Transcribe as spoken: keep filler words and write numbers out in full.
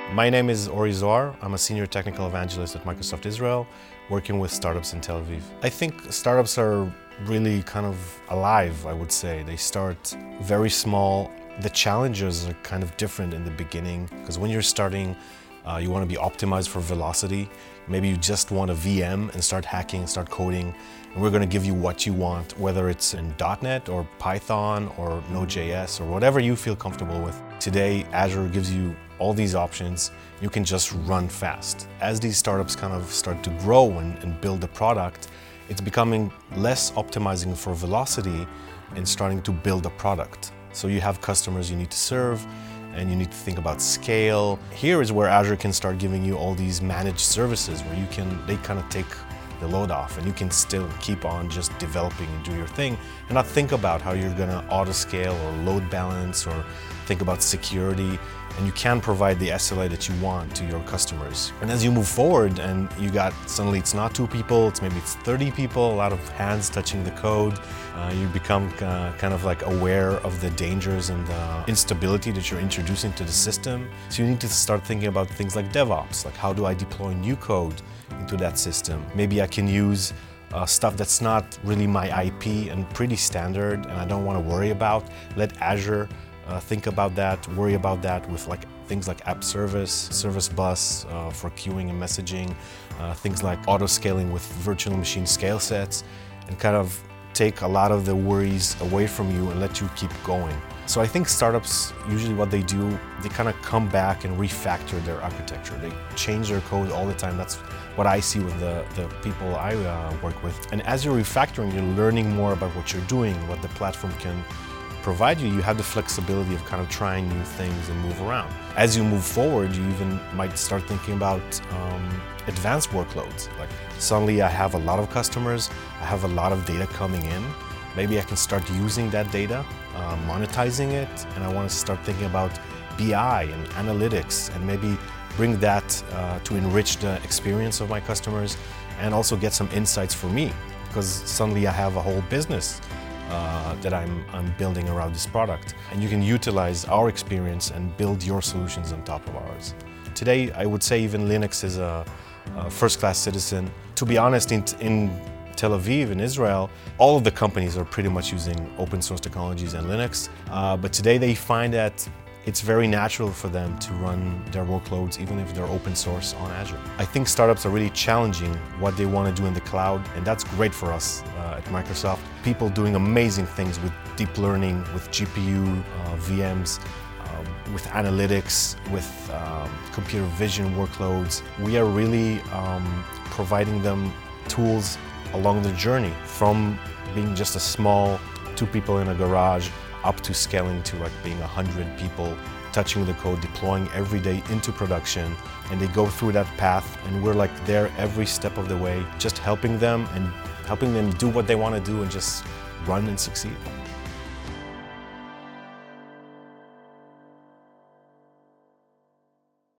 My name is Ori Zohar. I'm a senior technical evangelist at Microsoft Israel, working with startups in Tel Aviv. I think startups are really kind of alive, I would say. They start very small. The challenges are kind of different in the beginning, because when you're starting, uh, you want to be optimized for velocity. Maybe you just want a V M and start hacking, start coding, and we're going to give you what you want, whether it's in dot net or Python or Node.js or whatever you feel comfortable with. Today, Azure gives you all these options. You can just run fast. As these startups kind of start to grow and, and build a product, it's becoming less optimizing for velocity and starting to build a product. So you have customers you need to serve, and you need to think about scale. Here is where Azure can start giving you all these managed services where you can, they kind of take the load off and you can still keep on just developing and do your thing and not think about how you're gonna auto scale or load balance or think about security, and you can provide the S L A that you want to your customers. And as you move forward and you got, suddenly it's not two people, it's maybe it's thirty people, a lot of hands touching the code, uh, you become uh, kind of like aware of the dangers and the instability that you're introducing to the system. So you need to start thinking about things like DevOps, like how do I deploy new code into that system? Maybe I can use uh, stuff that's not really my I P and pretty standard and I don't want to worry about. Let Azure Uh, think about that, worry about that with like things like app service, service bus uh, for queuing and messaging, uh, things like auto scaling with virtual machine scale sets, and kind of take a lot of the worries away from you and let you keep going. So I think startups, usually what they do, they kind of come back and refactor their architecture. They change their code all the time. That's what I see with the, the people I uh, work with. And as you're refactoring, you're learning more about what you're doing, what the platform can provide you. You have the flexibility of kind of trying new things and move around. As you move forward, you even might start thinking about um, advanced workloads. Like suddenly I have a lot of customers, I have a lot of data coming in. Maybe I can start using that data, uh, monetizing it, and I want to start thinking about B I and analytics and maybe bring that uh, to enrich the experience of my customers and also get some insights for me, because suddenly I have a whole business Uh, that I'm, I'm building around this product. And you can utilize our experience and build your solutions on top of ours. Today, I would say even Linux is a, a first-class citizen. To be honest, in, in Tel Aviv, in Israel, all of the companies are pretty much using open source technologies and Linux. Uh, but today they find that it's very natural for them to run their workloads even if they're open source on Azure. I think startups are really challenging what they want to do in the cloud, and that's great for us uh, at Microsoft. People doing amazing things with deep learning, with G P U, uh, V Ms, um, with analytics, with um, computer vision workloads. We are really um, providing them tools along the journey, from being just a small two people in a garage up to scaling to like being a hundred people touching the code, deploying every day into production, and they go through that path and we're like there every step of the way, just helping them and helping them do what they want to do and just run and succeed.